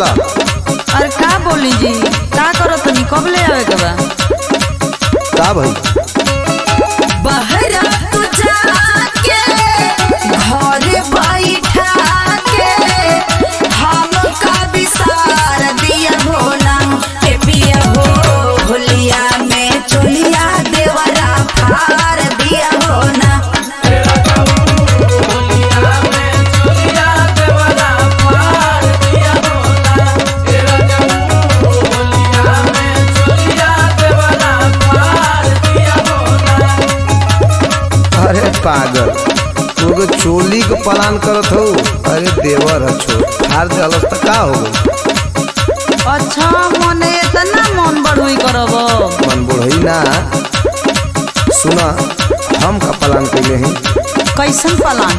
बोला। अरे का बोली जी, का करो तनी, कब ले आवे के बा? का भाई बहरा तू जाके घर बैठा के हमका विसार दिया होना के पिया हो, होलिया में चोलिया देवरा फार दिया होना। अरे पागल, तू चोली के प्लान करत हो। अरे देवर है छोड़ हार जलस त का हो गई। अच्छा मने इतना मन बढ़ोई करब? मन बुढ़ई ना, सुना हम का प्लान कैले हैं। कैसन प्लान?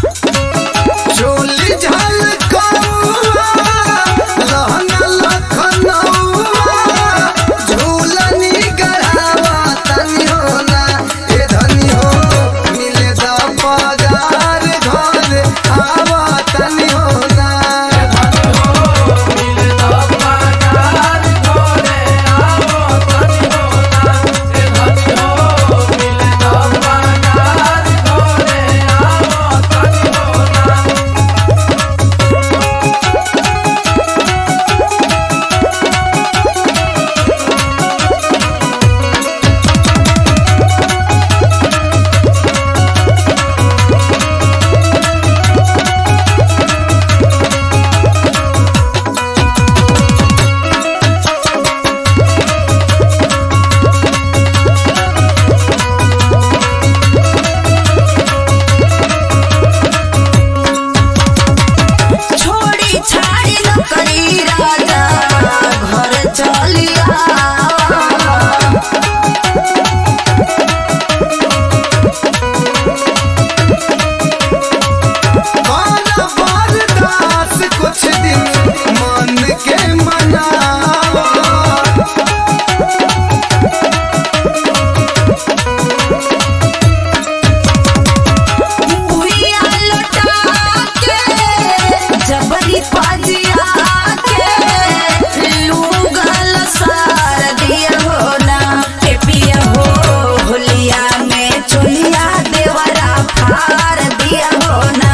चोली झल कौआ, लहंगा लखनऊआ, झूलनी गढ़ावा तनी हो ना ए धनी हो, मिले दा पगार घर आवा तनी हो ना। छोड़ी छाड़ी न करी राजा, घर चलिया। बरदास कुछ दिन मन के मनावा, भुइया लौटा के जबरी पाजिया के लूगल सार दिया होना के पिया हो, होलिया में चोलिया देवरा फार दिया होना।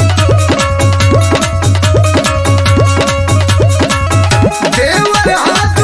देवर हाथ